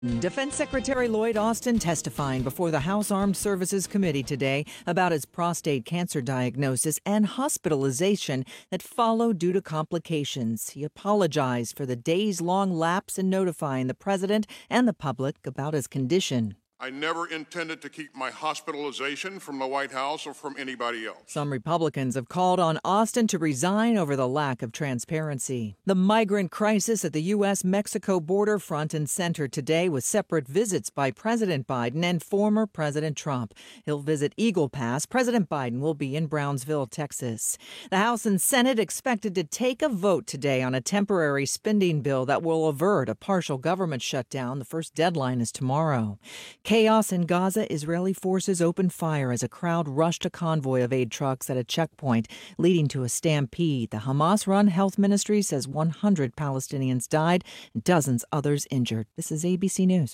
Defense Secretary Lloyd Austin testifying before the House Armed Services Committee today about his prostate cancer diagnosis and hospitalization that followed due to complications. He apologized for the days-long lapse in notifying the president and the public about his condition. I never intended to keep my hospitalization from the White House or from anybody else. Some Republicans have called on Austin to resign over the lack of transparency. The migrant crisis at the U.S.-Mexico border front and center today with separate visits by President Biden and former President Trump. He'll visit Eagle Pass. President Biden will be in Brownsville, Texas. The House and Senate expected to take a vote today on a temporary spending bill that will avert a partial government shutdown. The first deadline is tomorrow. Chaos in Gaza. Israeli forces opened fire as a crowd rushed a convoy of aid trucks at a checkpoint, leading to a stampede. The Hamas-run health ministry says 100 Palestinians died and dozens others injured. This is ABC News.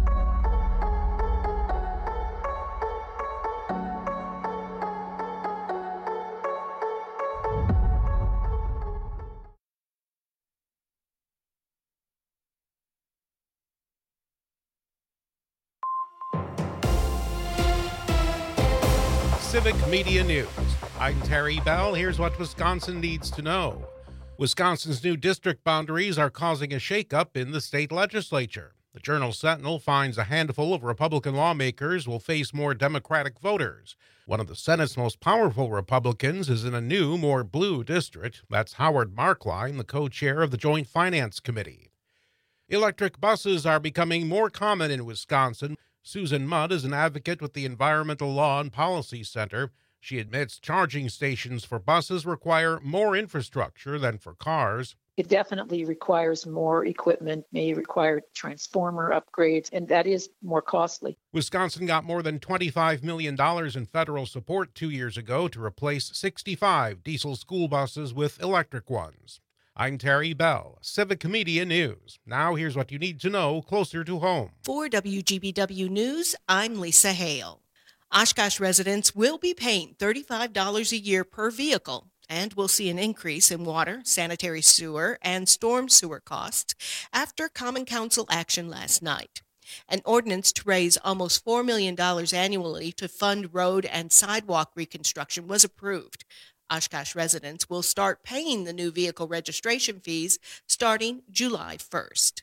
Civic Media News. I'm Terry Bell. Here's what Wisconsin needs to know. Wisconsin's new district boundaries are causing a shakeup in the state legislature. The Journal-Sentinel finds a handful of Republican lawmakers will face more Democratic voters. One of the Senate's most powerful Republicans is in a new, more blue district. That's Howard Markline, the co-chair of the Joint Finance Committee. Electric buses are becoming more common in Wisconsin. Susan Mudd is an advocate with the Environmental Law and Policy Center. She admits charging stations for buses require more infrastructure than for cars. It definitely requires more equipment, may require transformer upgrades, and that is more costly. Wisconsin got more than $25 million in federal support 2 years ago to replace 65 diesel school buses with electric ones. I'm Terry Bell, Civic Media News. Now here's what you need to know closer to home. For WGBW News, I'm Lisa Hale. Oshkosh residents will be paying $35 a year per vehicle and will see an increase in water, sanitary sewer, and storm sewer costs after Common Council action last night. An ordinance to raise almost $4 million annually to fund road and sidewalk reconstruction was approved. Oshkosh residents will start paying the new vehicle registration fees starting July 1st.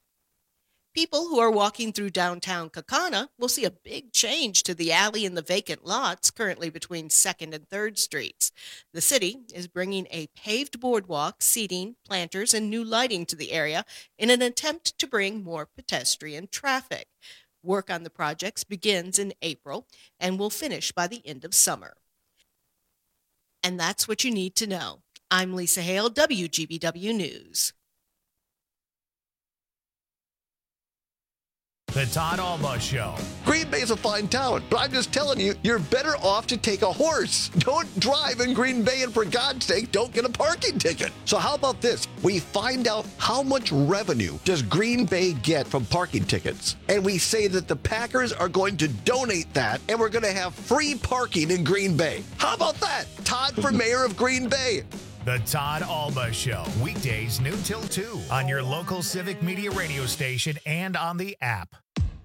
People who are walking through downtown Kaukauna will see a big change to the alley and the vacant lots currently between 2nd and 3rd Streets. The city is bringing a paved boardwalk, seating, planters, and new lighting to the area in an attempt to bring more pedestrian traffic. Work on the projects begins in April and will finish by the end of summer. And that's what you need to know. I'm Lisa Hale, WGBW News. The Todd Alba Show. Green Bay's a fine town, but I'm just telling you, you're better off to take a horse. Don't drive in Green Bay, and for God's sake, don't get a parking ticket. So how about this? We find out how much revenue does Green Bay get from parking tickets, and we say that the Packers are going to donate that, and we're going to have free parking in Green Bay. How about that? Todd for mayor of Green Bay. The Todd Alba Show, weekdays noon till 2 on your local Civic Media radio station and on the app.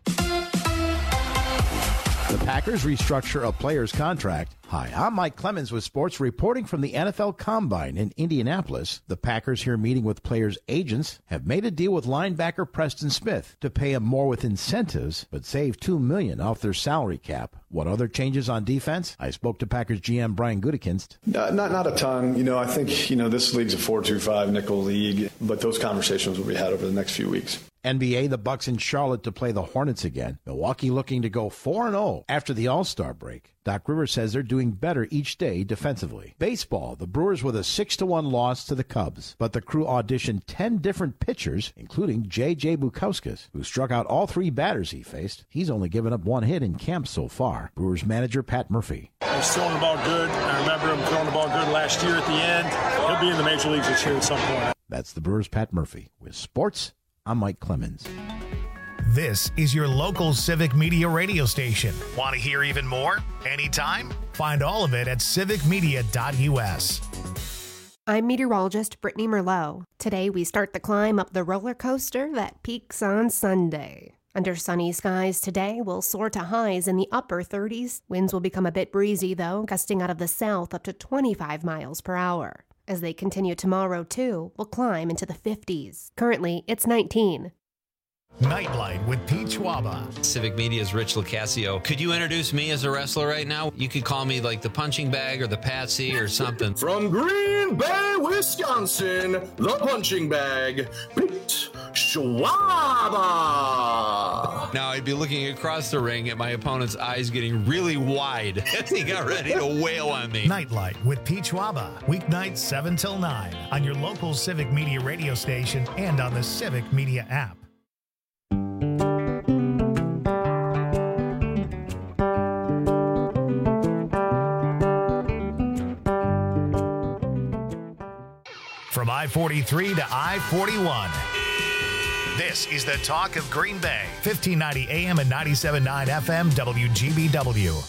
The Packers restructure a player's contract. Hi, I'm Mike Clemens with sports, reporting from the NFL Combine in Indianapolis. The Packers, here meeting with players' agents, have made a deal with linebacker Preston Smith to pay him more with incentives, but save $2 million off their salary cap. What other changes on defense? I spoke to Packers GM Brian Gutekunst. Not a ton. I think, this league's a 4-2-5 nickel league, but those conversations will be had over the next few weeks. NBA, the Bucks in Charlotte to play the Hornets again. Milwaukee looking to go 4-0 after the All-Star break. Doc Rivers says they're doing better each day defensively. Baseball, the Brewers with a 6-1 loss to the Cubs, but the crew auditioned 10 different pitchers, including J.J. Bukauskas, who struck out all 3 batters he faced. He's only given up 1 hit in camp so far. Brewers manager Pat Murphy. He's throwing the ball good. I remember him throwing the ball good last year at the end. He'll be in the major leagues this year at some point. That's the Brewers' Pat Murphy. With sports, I'm Mike Clemens. This is your local Civic Media radio station. Want to hear even more? Anytime? Find all of it at civicmedia.us. I'm meteorologist Brittany Merlot. Today we start the climb up the roller coaster that peaks on Sunday. Under sunny skies today, we'll soar to highs in the upper 30s. Winds will become a bit breezy, though, gusting out of the south up to 25 miles per hour. As they continue tomorrow, too, we'll climb into the 50s. Currently, it's 19. Nightlight with Pete Schwaba. Civic Media's Rich Locascio. Could you introduce me as a wrestler right now? You could call me like the punching bag or the Patsy or something. From Green Bay, Wisconsin, the punching bag, Pete Schwaba. Now I'd be looking across the ring at my opponent's eyes getting really wide as he got ready to wail on me. Nightlight with Pete Schwaba. Weeknights 7 till 9 on your local Civic Media radio station and on the Civic Media app. From I-43 to I-41. This is the talk of Green Bay. 1590 AM and 97.9 FM WGBW.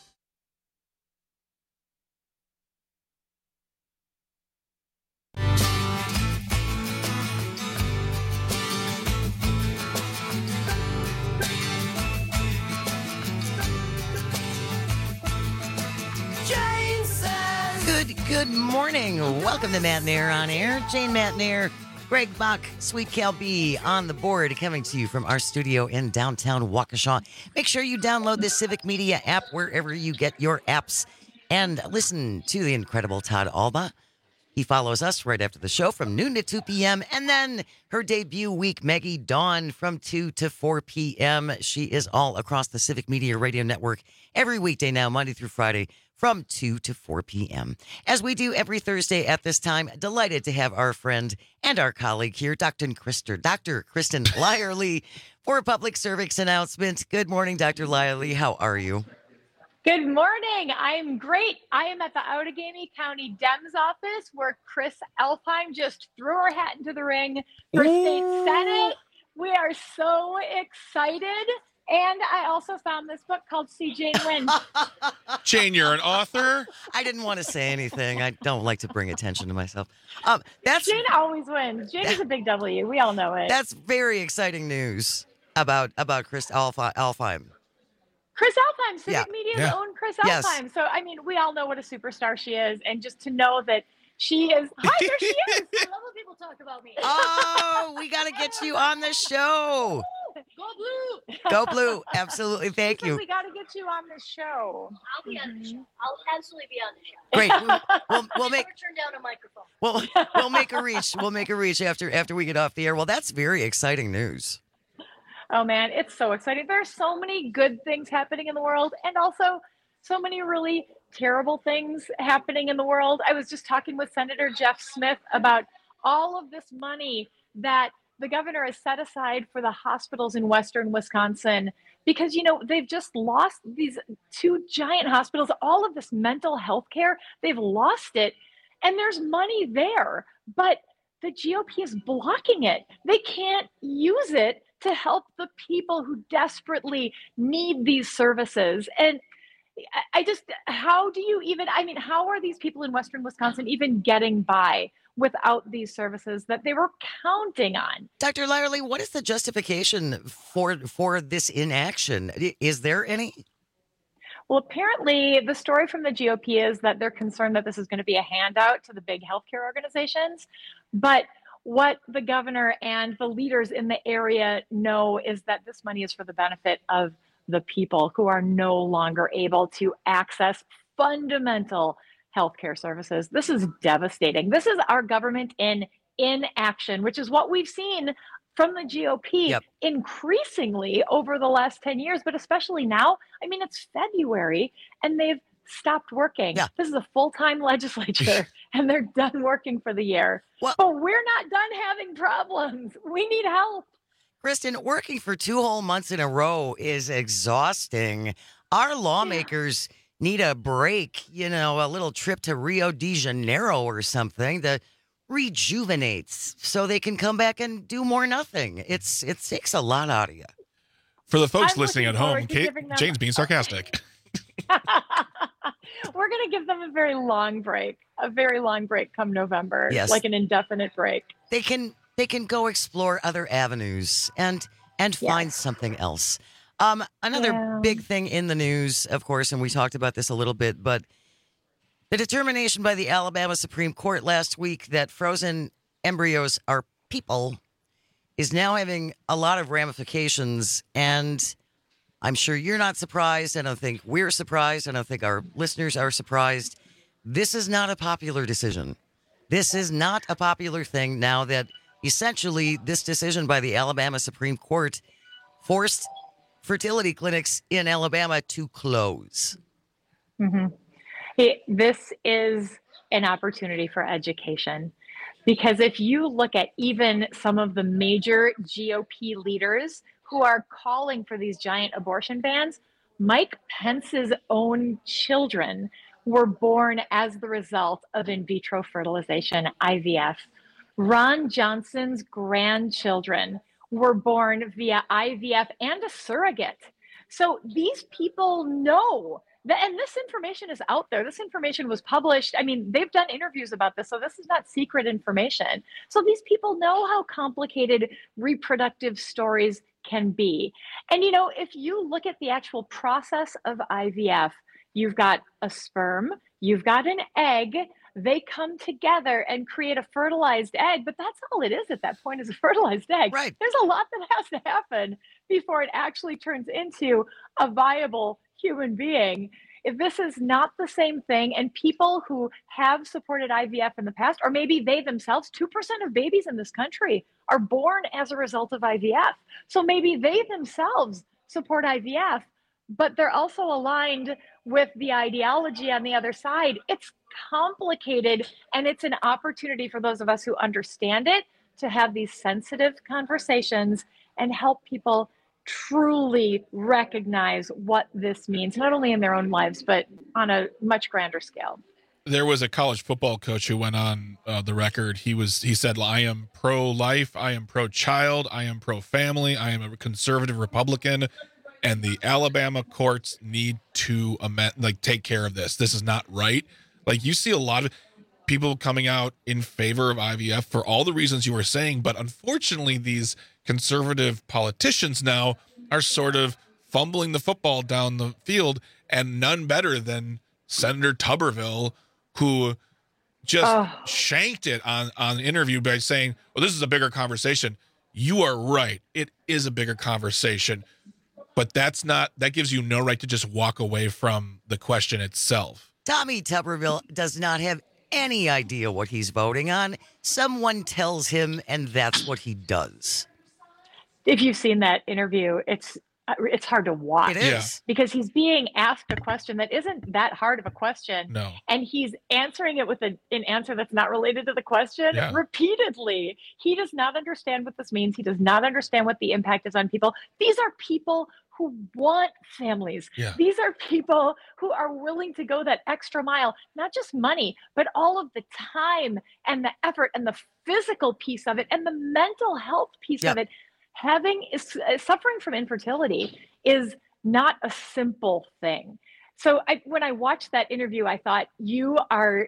Good morning. Welcome to Matt Nair on Air. Jane Matt Nair, Greg Bach, Sweet Cal B on the board, coming to you from our studio in downtown Waukesha. Make sure you download the Civic Media app wherever you get your apps and listen to the incredible Todd Alba. He follows us right after the show from noon to 2 p.m. And then her debut week, Maggie Dawn, from 2 to 4 p.m. She is all across the Civic Media Radio Network every weekday now, Monday through Friday, from 2 to 4 p.m. As we do every Thursday at this time, delighted to have our friend and our colleague here, Dr. Kristen Lyerly, for a public service announcement. Good morning, Dr. Lyerly. How are you? Good morning. I'm great. I am at the Outagamie County Dems office where Chris Elfheim just threw her hat into the ring for state senate. We are so excited. And I also found this book called See Jane Win. Jane, you're an author? I didn't want to say anything. I don't like to bring attention to myself. Jane always wins. Jane is a big W. We all know it. That's very exciting news about Chris Elfheim. Chris Elfheim, Civic Media's own Chris Elfheim. Yes. So, I mean, we all know what a superstar she is. And just to know that she is... Hi, there she is. I love when people talk about me. Oh, we got to get you on the show. Go Blue. Go Blue. Absolutely. Thank you. We got to get you on the show. I'll be on the show. I'll absolutely be on the show. Great. We'll make... Never turn down a microphone. We'll make a reach. We'll make a reach after we get off the air. Well, that's very exciting news. Oh, man, it's so exciting. There's so many good things happening in the world and also so many really terrible things happening in the world. I was just talking with Senator Jeff Smith about all of this money that the governor has set aside for the hospitals in Western Wisconsin because, you know, they've just lost these two giant hospitals, all of this mental health care. They've lost it and there's money there, but the GOP is blocking it. They can't use it to help the people who desperately need these services. And I just, how are these people in Western Wisconsin even getting by without these services that they were counting on? Dr. Lyerly, what is the justification for this inaction? Is there any? Well, apparently the story from the GOP is that they're concerned that this is going to be a handout to the big healthcare organizations. But what the governor and the leaders in the area know is that this money is for the benefit of the people who are no longer able to access fundamental healthcare services. This is devastating. This is our government in action, which is what we've seen from the GOP increasingly over the last 10 years, but especially now. I mean, it's February and they've stopped working. Yeah. This is a full-time legislature and they're done working for the year. Well, but we're not done having problems. We need help. Kristen, working for 2 whole months in a row is exhausting. Our lawmakers need a break, you know, a little trip to Rio de Janeiro or something to rejuvenate so they can come back and do more nothing. It takes a lot out of you. For the folks listening at home, Jane's being sarcastic. We're going to give them a very long break come November, like an indefinite break. They can go explore other avenues and and find something else. Another big thing in the news, of course, and we talked about this a little bit, but the determination by the Alabama Supreme Court last week that frozen embryos are people is now having a lot of ramifications, and I'm sure you're not surprised. I don't think we're surprised. I don't think our listeners are surprised. This is not a popular decision. This is not a popular thing now that essentially this decision by the Alabama Supreme Court forced fertility clinics in Alabama to close. Mm-hmm. This is an opportunity for education, because if you look at even some of the major GOP leaders who are calling for these giant abortion bans, Mike Pence's own children were born as the result of in vitro fertilization, IVF. Ron Johnson's grandchildren were born via IVF and a surrogate. So these people know that, and this information is out there. This information was published. I mean, they've done interviews about this, so this is not secret information. So these people know how complicated reproductive stories can be. And, you know, if you look at the actual process of IVF, you've got a sperm, you've got an egg, they come together and create a fertilized egg, but that's all it is at that point, is a fertilized egg. Right. There's a lot that has to happen before it actually turns into a viable human being. If this is not the same thing, and people who have supported IVF in the past, or maybe they themselves, 2% of babies in this country are born as a result of IVF. So maybe they themselves support IVF, but they're also aligned with the ideology on the other side. It's complicated, and it's an opportunity for those of us who understand it to have these sensitive conversations and help people truly recognize what this means, not only in their own lives, but on a much grander scale. There was a college football coach who went on the record. He said, I am pro-life, I am pro-child, I am pro-family, I am a conservative Republican, and the Alabama courts need to take care of this. This is not right. Like, you see a lot of people coming out in favor of IVF for all the reasons you were saying, but unfortunately these conservative politicians now are sort of fumbling the football down the field, and none better than Senator Tuberville, who just shanked it on an interview by saying, well, this is a bigger conversation. You are right. It is a bigger conversation, but that gives you no right to just walk away from the question itself. Tommy Tuberville does not have any idea what he's voting on. Someone tells him, and that's what he does. If you've seen that interview, it's hard to watch. It is. Because he's being asked a question that isn't that hard of a question. No. And he's answering it with an answer that's not related to the question repeatedly. He does not understand what this means. He does not understand what the impact is on people. These are people who want families. Yeah. These are people who are willing to go that extra mile, not just money, but all of the time and the effort and the physical piece of it and the mental health piece of it. Suffering from infertility is not a simple thing. So when I watched that interview, I thought, you are,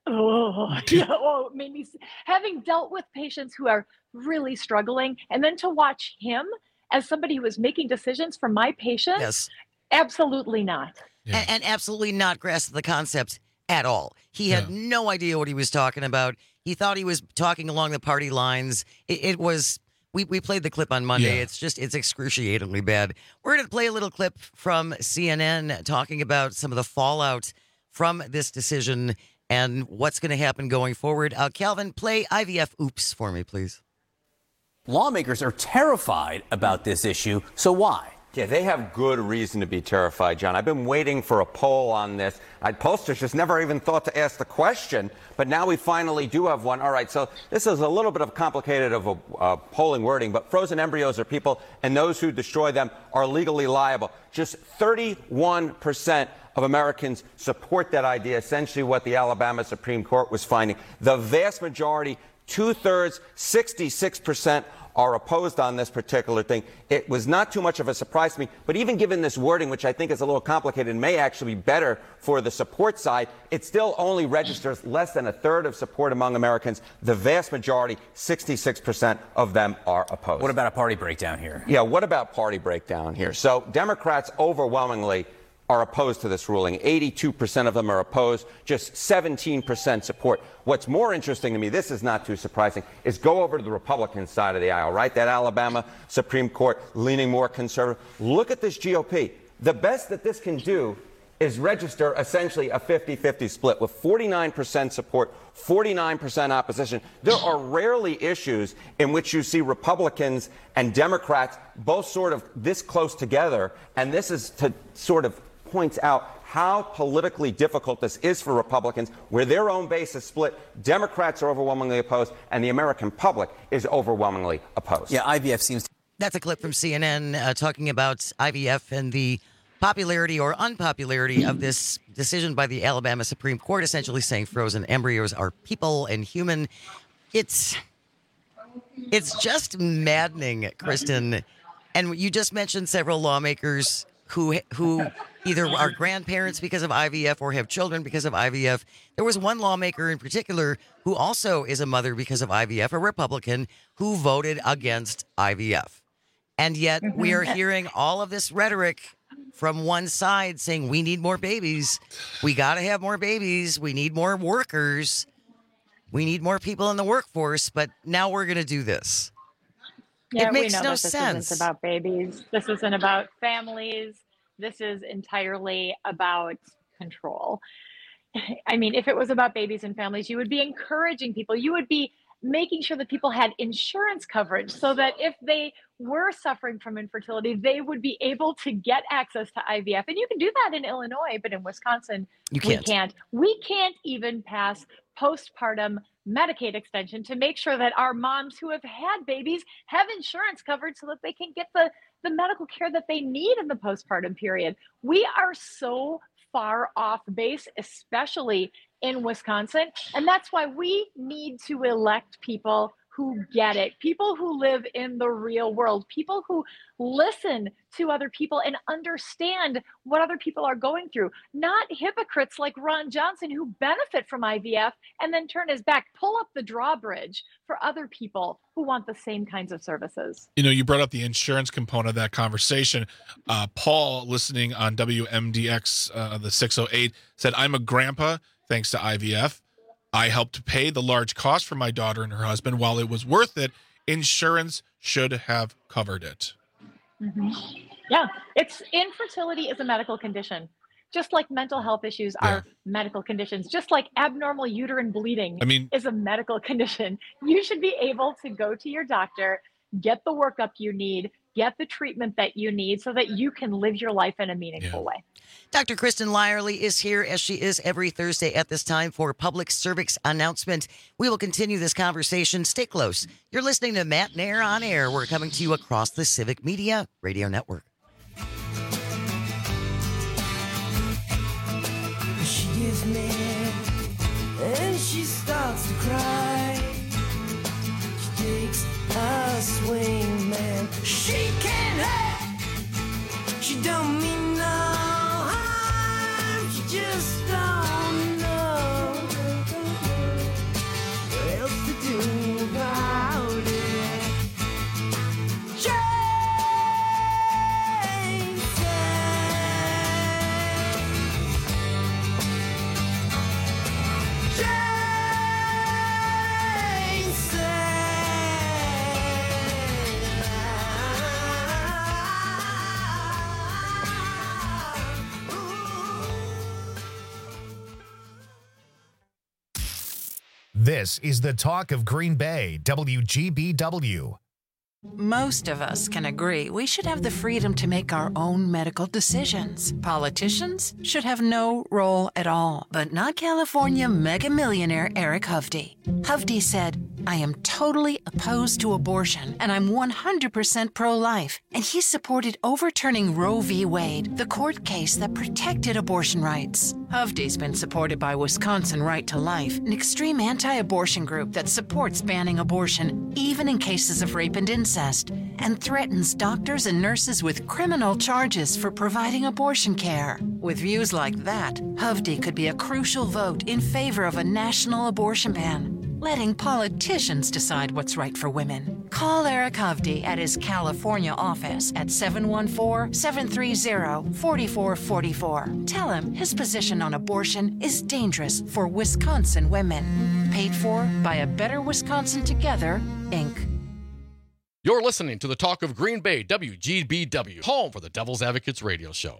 it made me, having dealt with patients who are really struggling, and then to watch him as somebody who was making decisions for my patients, absolutely not. Yeah. And absolutely not grasp the concept at all. He had no idea what he was talking about. He thought he was talking along the party lines. It was... We played the clip on Monday. It's excruciatingly bad. We're going to play a little clip from CNN talking about some of the fallout from this decision and what's going to happen going forward. Calvin, play IVF Oops for me, please. Lawmakers are terrified about this issue, so why? Yeah, they have good reason to be terrified, John. I've been waiting for a poll on this. Pollsters just never even thought to ask the question, but now we finally do have one. All right, so this is a little bit of complicated of a polling wording, but frozen embryos are people, and those who destroy them are legally liable. Just 31% of Americans support that idea, essentially what the Alabama Supreme Court was finding. The vast majority 2/3, 66% are opposed on this particular thing. It was not too much of a surprise to me, but even given this wording, which I think is a little complicated and may actually be better for the support side, it still only registers less than a third of support among Americans. The vast majority, 66% of them are opposed. What about a party breakdown here? Yeah, what about party breakdown here? So Democrats overwhelmingly are opposed to this ruling. 82% of them are opposed, just 17% support. What's more interesting to me, this is not too surprising, is go over to the Republican side of the aisle, right? That Alabama Supreme Court leaning more conservative. Look at this GOP. The best that this can do is register essentially a 50-50 split with 49% support, 49% opposition. There are rarely issues in which you see Republicans and Democrats both sort of this close together, and this is to sort of points out how politically difficult this is for Republicans, where their own base is split. Democrats are overwhelmingly opposed, and the American public is overwhelmingly opposed. Yeah, IVF seems... That's a clip from CNN talking about IVF and the popularity or unpopularity of this decision by the Alabama Supreme Court, essentially saying frozen embryos are people and human. It's just maddening, Kristen. And you just mentioned several lawmakers who either are grandparents because of IVF or have children because of IVF. There was one lawmaker in particular who also is a mother because of IVF, a Republican, who voted against IVF. And yet we are hearing all of this rhetoric from one side saying we need more babies. We got to have more babies. We need more workers. We need more people in the workforce. But now we're going to do this. Yeah, it makes we know no that this sense. isn't about babies. This isn't about families. This is entirely about control. I mean, if it was about babies and families, you would be encouraging people. You would be making sure that people had insurance coverage so that if they were suffering from infertility, they would be able to get access to IVF. And you can do that in Illinois, but in Wisconsin, we can't. We can't even pass postpartum Medicaid extension to make sure that our moms who have had babies have insurance coverage so that they can get the medical care that they need in the postpartum period. We are so far off base, especially in Wisconsin. And that's why we need to elect people who get it, people who live in the real world, people who listen to other people and understand what other people are going through, not hypocrites like Ron Johnson who benefit from IVF and then turn his back, pull up the drawbridge for other people who want the same kinds of services. You know, you brought up the insurance component of that conversation. Paul, listening on WMDX, the 608, said, I'm a grandpa thanks to IVF. I helped pay the large cost for my daughter and her husband. While it was worth it, insurance should have covered it. Mm-hmm. Yeah, infertility is a medical condition, just like mental health issues are medical conditions, just like abnormal uterine bleeding is a medical condition. You should be able to go to your doctor, get the workup you need, get the treatment that you need so that you can live your life in a meaningful way. Dr. Kristen Lyerly is here, as she is every Thursday at this time, for public service announcement. We will continue this conversation. Stay close. You're listening to Matt Nair on Air. We're coming to you across the Civic Media Radio Network. She gives me and she starts to cry. She takes a swing, man. She can't help. She don't mean no harm. She just don't know what else to do about it. This is the talk of Green Bay, WGBW. Most of us can agree we should have the freedom to make our own medical decisions. Politicians should have no role at all, but not California mega millionaire Eric Hovde. Hovde said, I am totally opposed to abortion, and I'm 100% pro-life. And he supported overturning Roe v. Wade, the court case that protected abortion rights. Hovde's been supported by Wisconsin Right to Life, an extreme anti-abortion group that supports banning abortion, even in cases of rape and incest, and threatens doctors and nurses with criminal charges for providing abortion care. With views like that, Hovde could be a crucial vote in favor of a national abortion ban, letting politicians decide what's right for women. Call Eric Hovde at his California office at 714-730-4444. Tell him his position on abortion is dangerous for Wisconsin women. Paid for by A Better Wisconsin Together, Inc. You're listening to the Talk of Green Bay, WGBW, home for the Devil's Advocates radio show.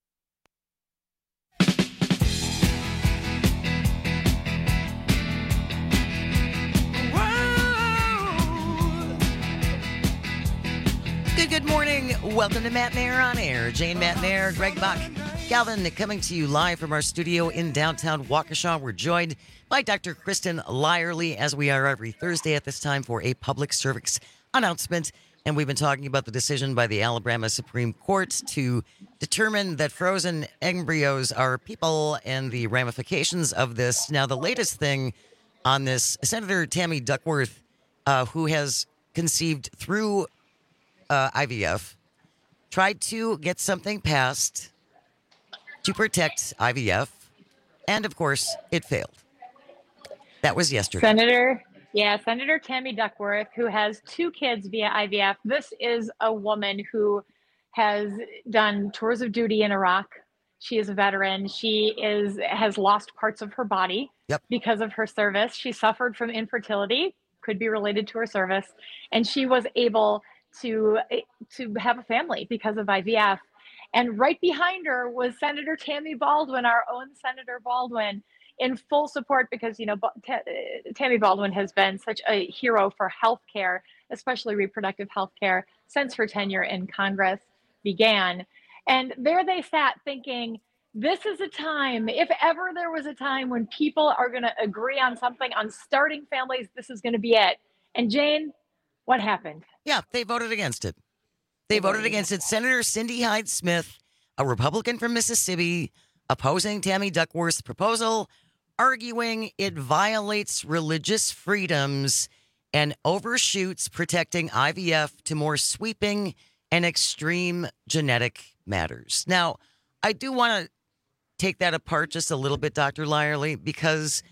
Good morning. Welcome to Matt Mayer on Air. Jane Matt Mayer, Greg Bach, Calvin coming to you live from our studio in downtown Waukesha. We're joined by Dr. Kristen Lyerly, as we are every Thursday at this time, for a public service announcement. And we've been talking about the decision by the Alabama Supreme Court to determine that frozen embryos are people and the ramifications of this. Now, the latest thing on this, Senator Tammy Duckworth, who has conceived through IVF, tried to get something passed to protect IVF, and of course, it failed. That was yesterday. Senator Tammy Duckworth, who has 2 kids via IVF. This is a woman who has done tours of duty in Iraq. She is a veteran. She has lost parts of her body because of her service. She suffered from infertility, could be related to her service, and she was able to have a family because of IVF. And right behind her was Senator Tammy Baldwin, our own Senator Baldwin, in full support, because, you know, Tammy Baldwin has been such a hero for healthcare, especially reproductive healthcare, since her tenure in Congress began. And there they sat thinking, this is a time, if ever there was a time when people are going to agree on something, on starting families, this is going to be it. And Jane, what happened? Yeah, they voted against it. They voted against it. Senator Cindy Hyde-Smith, a Republican from Mississippi, opposing Tammy Duckworth's proposal, arguing it violates religious freedoms and overshoots protecting IVF to more sweeping and extreme genetic matters. Now, I do want to take that apart just a little bit, Dr. Lyerly, because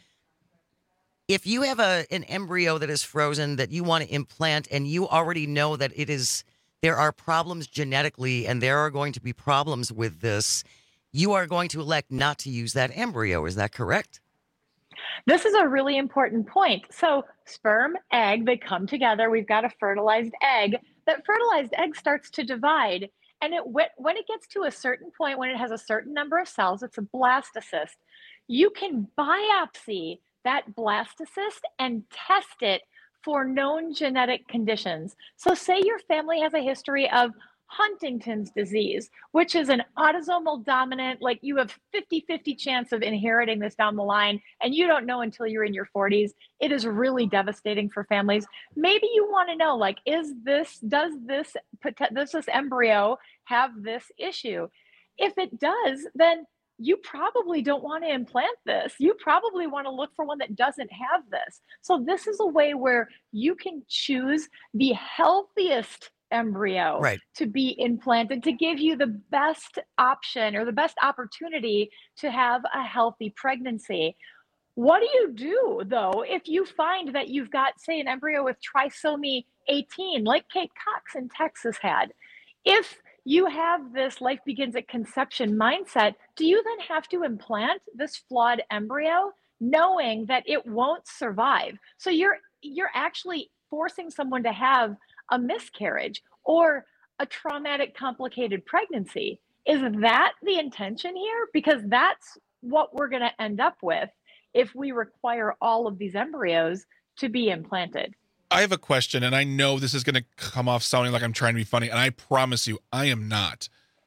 if you have an embryo that is frozen that you want to implant and you already know that there are problems genetically and there are going to be problems with this, you are going to elect not to use that embryo. Is that correct? This is a really important point. So sperm, egg, they come together. We've got a fertilized egg. That fertilized egg starts to divide. And when it gets to a certain point, when it has a certain number of cells, it's a blastocyst. You can biopsy that blastocyst and test it for known genetic conditions. So say your family has a history of Huntington's disease, which is an autosomal dominant, like you have 50-50 chance of inheriting this down the line, and you don't know until you're in your 40s. It is really devastating for families. Maybe you want to know, like, does this embryo have this issue? If it does, then you probably don't want to implant this. You probably want to look for one that doesn't have this. So this is a way where you can choose the healthiest embryo to be implanted to give you the best option or the best opportunity to have a healthy pregnancy. What do you do, though, if you find that you've got, say, an embryo with trisomy 18, like Kate Cox in Texas had? If you have this life begins at conception mindset, do you then have to implant this flawed embryo knowing that it won't survive? So you're actually forcing someone to have a miscarriage or a traumatic complicated pregnancy. Is that the intention here? Because that's what we're going to end up with if we require all of these embryos to be implanted. I have a question, and I know this is going to come off sounding like I'm trying to be funny, and I promise you, I am not.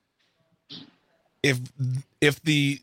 If the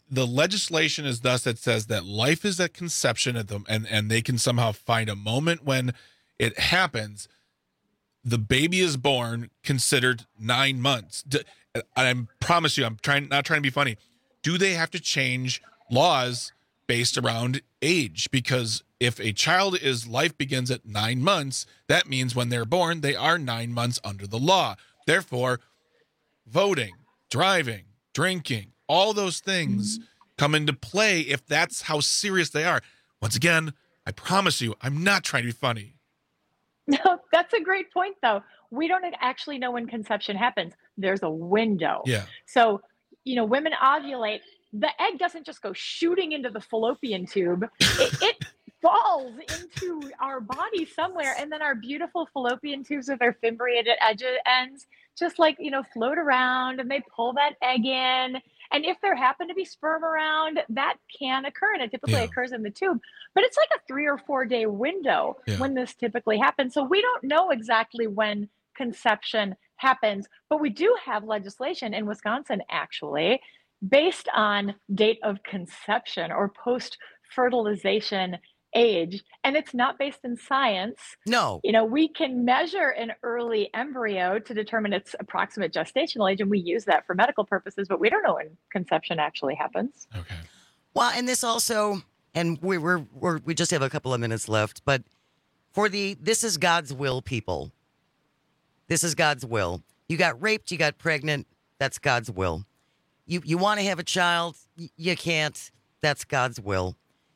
legislation is thus that says that life is at conception at them, and they can somehow find a moment when it happens. The baby is born, considered 9 months. I promise you, I'm not trying to be funny. Do they have to change laws based around age? Because if a child's life begins at 9 months, that means when they're born, they are 9 months under the law. Therefore, voting, driving, drinking, all those things come into play if that's how serious they are. Once again, I promise you, I'm not trying to be funny. No, that's a great point, though. We don't actually know when conception happens. There's a window. Yeah. So, women ovulate. The egg doesn't just go shooting into the fallopian tube. It falls into our body somewhere, and then our beautiful fallopian tubes with their fimbriated ends just float around, and they pull that egg in. And if there happen to be sperm around, that can occur, and it typically occurs in the tube. But it's like a 3 or 4 day window when this typically happens. So we don't know exactly when conception happens, but we do have legislation in Wisconsin, actually, based on date of conception or post-fertilization age, and it's not based in science. No. We can measure an early embryo to determine its approximate gestational age, and we use that for medical purposes, but we don't know when conception actually happens. Okay. Well, and this also, and we just have a couple of minutes left, but for this is God's will, people. This is God's will. You got raped, you got pregnant, that's God's will. You want to have a child, you can't, that's God's will.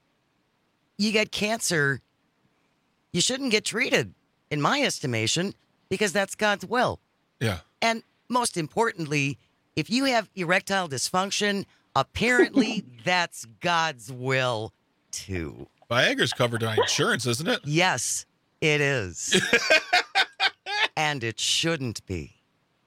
You get cancer, you shouldn't get treated, in my estimation, because that's God's will. Yeah. And most importantly, if you have erectile dysfunction, apparently that's God's will too. Viagra's covered by insurance, isn't it? Yes, it is. And it shouldn't be.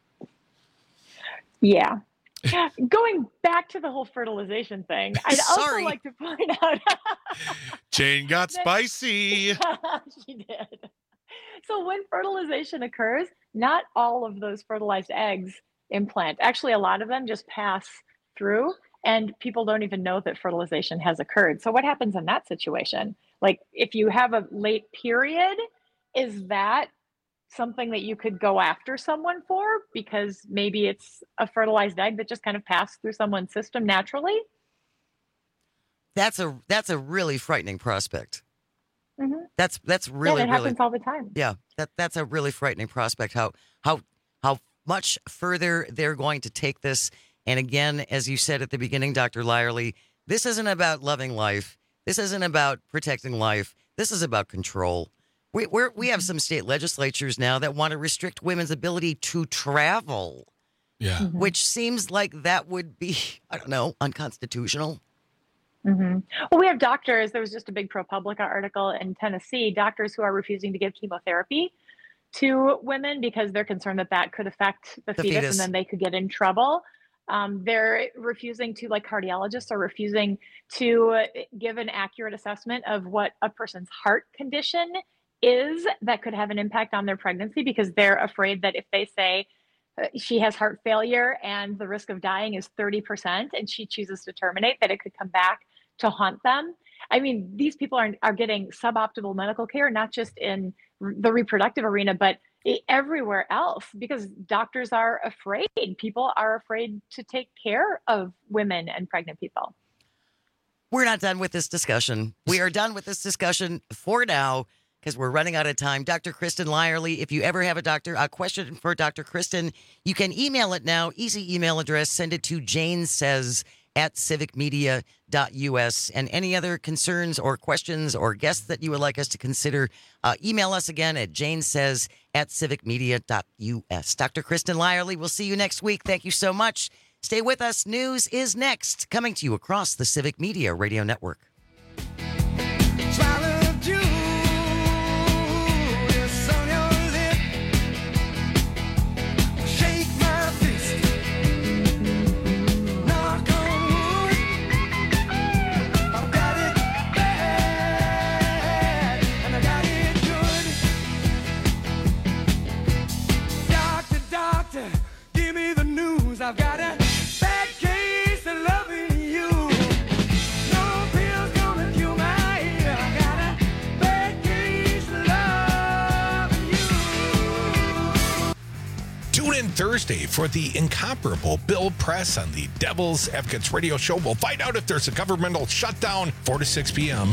Yeah. Going back to the whole fertilization thing, I'd also like to point out Jane got spicy. She did. So when fertilization occurs, not all of those fertilized eggs implant. Actually, a lot of them just pass through, and people don't even know that fertilization has occurred. So what happens in that situation? Like, if you have a late period, is that something that you could go after someone for because maybe it's a fertilized egg that just kind of passed through someone's system naturally? That's a really frightening prospect. Mm-hmm. That's really, it happens all the time. Yeah, that's a really frightening prospect. How much further they're going to take this. And again, as you said at the beginning, Dr. Lyerly, this isn't about loving life. This isn't about protecting life. This is about control. We have some state legislatures now that want to restrict women's ability to travel. Yeah. Which seems like that would be, I don't know, unconstitutional. Mm-hmm. Well, we have doctors. There was just a big ProPublica article in Tennessee, doctors who are refusing to give chemotherapy to women because they're concerned that could affect the fetus and then they could get in trouble. They're refusing to, like cardiologists are refusing to give an accurate assessment of what a person's heart condition is that could have an impact on their pregnancy because they're afraid that if they say she has heart failure and the risk of dying is 30% and she chooses to terminate, that it could come back to haunt them. I mean, these people are getting suboptimal medical care, not just in the reproductive arena, but everywhere else, because doctors are afraid. People are afraid to take care of women and pregnant people. We're not done with this discussion. We are done with this discussion for now because we're running out of time. Dr. Kristen Lyerly, if you ever have a question for Dr. Kristen, you can email it now. Easy email address. Send it to janesays@civicmedia.us. And any other concerns or questions or guests that you would like us to consider, email us again at janesays@civicmedia.us. Dr. Kristen Lyerly, we'll see you next week. Thank you so much. Stay with us. News is next, coming to you across the Civic Media Radio Network. I've got a bad case of loving you. No pill's gonna cure my ear. I got a bad case of love. Thursday for the incomparable Bill Press on the Devil's Advocates Radio Show. We'll find out if there's a governmental shutdown, 4 to 6 p.m.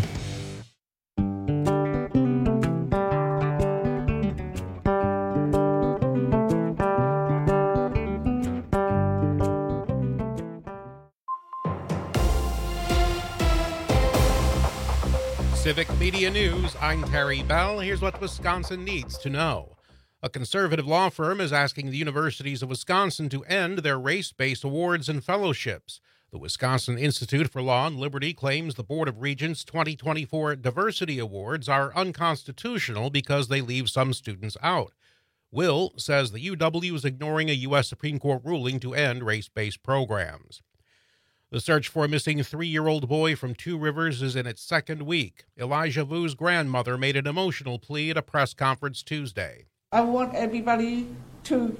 Civic Media News, I'm Terry Bell. Here's what Wisconsin needs to know. A conservative law firm is asking the universities of Wisconsin to end their race-based awards and fellowships. The Wisconsin Institute for Law and Liberty claims the Board of Regents' 2024 Diversity Awards are unconstitutional because they leave some students out. Will says the UW is ignoring a U.S. Supreme Court ruling to end race-based programs. The search for a missing 3-year-old boy from Two Rivers is in its second week. Elijah Vu's grandmother made an emotional plea at a press conference Tuesday. I want everybody to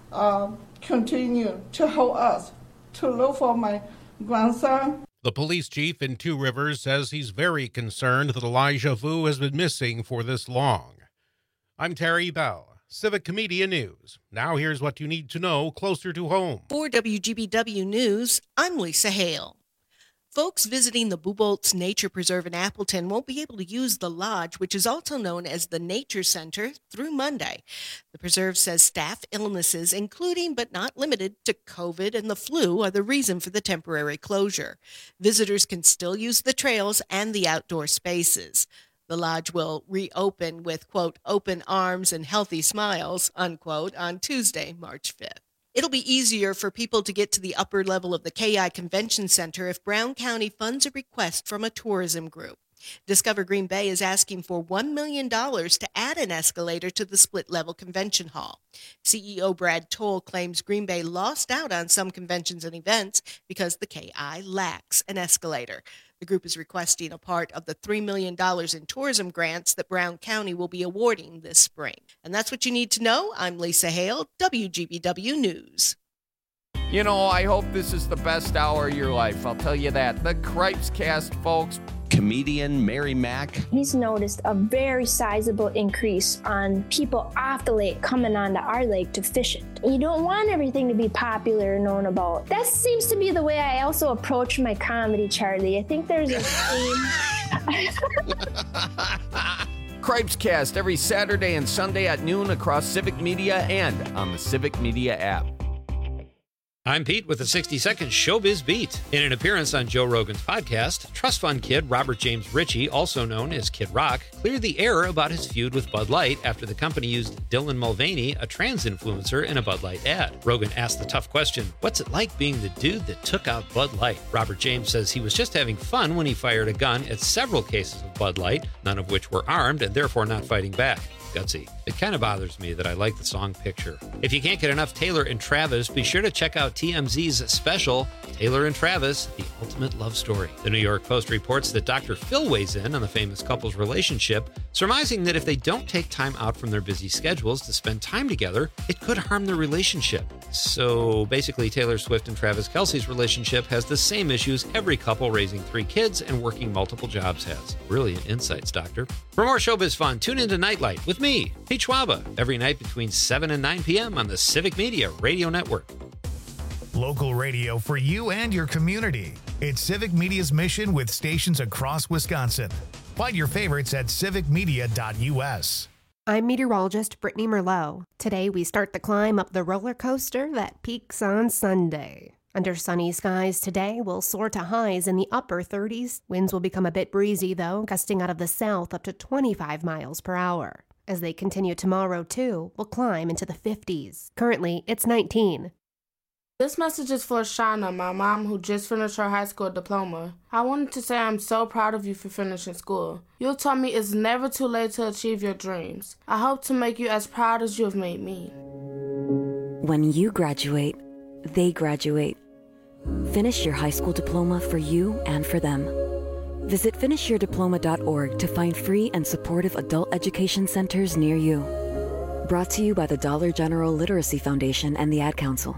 continue to help us to look for my grandson. The police chief in Two Rivers says he's very concerned that Elijah Vu has been missing for this long. I'm Terry Bell. Civic Media News. Now here's what you need to know closer to home. For WGBW News, I'm Lisa Hale. Folks visiting the Buboltz Nature Preserve in Appleton won't be able to use the lodge, which is also known as the Nature Center, through Monday. The preserve says staff illnesses, including but not limited to COVID and the flu, are the reason for the temporary closure. Visitors can still use the trails and the outdoor spaces. The lodge will reopen with, quote, open arms and healthy smiles, unquote, on Tuesday, March 5th. It'll be easier for people to get to the upper level of the KI Convention Center if Brown County funds a request from a tourism group. Discover Green Bay is asking for $1 million to add an escalator to the split-level convention hall. CEO Brad Toll claims Green Bay lost out on some conventions and events because the KI lacks an escalator. The group is requesting a part of the $3 million in tourism grants that Brown County will be awarding this spring. And that's what you need to know. I'm Lisa Hale, WGBW News. You know, I hope this is the best hour of your life. I'll tell you that. The Cripes Cast, folks. Comedian Mary Mack. He's noticed a very sizable increase on people off the lake coming onto our lake to fish it. You don't want everything to be popular and known about. That seems to be the way I also approach my comedy, Charlie. I think there's a theme. Cripes Cast every Saturday and Sunday at noon across Civic Media and on the Civic Media app. I'm Pete with a 60-second Showbiz Beat. In an appearance on Joe Rogan's podcast, trust fund kid Robert James Ritchie, also known as Kid Rock, cleared the air about his feud with Bud Light after the company used Dylan Mulvaney, a trans influencer, in a Bud Light ad. Rogan asked the tough question, what's it like being the dude that took out Bud Light? Robert James says he was just having fun when he fired a gun at several cases of Bud Light, none of which were armed and therefore not fighting back. Gutsy. It kind of bothers me that I like the song Picture. If you can't get enough Taylor and Travis, be sure to check out TMZ's special, Taylor and Travis, The Ultimate Love Story. The New York Post reports that Dr. Phil weighs in on the famous couple's relationship, surmising that if they don't take time out from their busy schedules to spend time together, it could harm their relationship. So basically, Taylor Swift and Travis Kelce's relationship has the same issues every couple raising 3 kids and working multiple jobs has. Brilliant insights, Doctor. For more showbiz fun, tune into Nightlight with me, Pete Schwaba, every night between 7 and 9 p.m. on the Civic Media Radio Network. Local radio for you and your community. It's Civic Media's mission with stations across Wisconsin. Find your favorites at civicmedia.us. I'm meteorologist Brittany Merlot. Today we start the climb up the roller coaster that peaks on Sunday. Under sunny skies today, we'll soar to highs in the upper 30s. Winds will become a bit breezy, though, gusting out of the south up to 25 miles per hour. As they continue tomorrow, too, we'll climb into the 50s. Currently, it's 19. This message is for Shauna, my mom, who just finished her high school diploma. I wanted to say I'm so proud of you for finishing school. You taught me it's never too late to achieve your dreams. I hope to make you as proud as you have made me. When you graduate, they graduate. Finish your high school diploma for you and for them. Visit finishyourdiploma.org to find free and supportive adult education centers near you. Brought to you by the Dollar General Literacy Foundation and the Ad Council.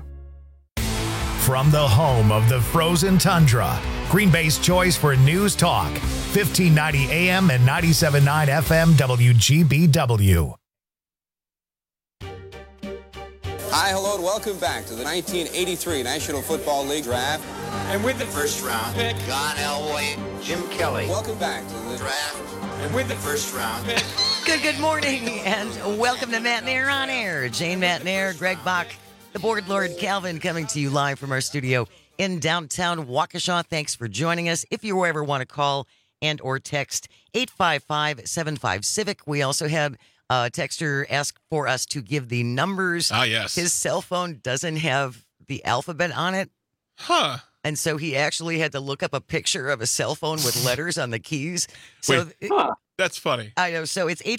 From the home of the frozen tundra, Green Bay's choice for news talk, 1590 AM and 97.9 FM WGBW. Hi, hello, and welcome back to the 1983 National Football League Draft. And with the first round pick, John Elway, Jim Kelly. Welcome back to the draft. And with the first round pick. Good morning, and welcome to Matt Nair on Air. Jane Matt Nair, Greg Bach, the board lord Calvin, coming to you live from our studio in downtown Waukesha. Thanks for joining us. If you ever want to call and or text 855-75-CIVIC. We also had a texter ask for us to give the numbers. Ah, yes. His cell phone doesn't have the alphabet on it. Huh. And so he actually had to look up a picture of a cell phone with letters on the keys. So that's funny. I know. So it's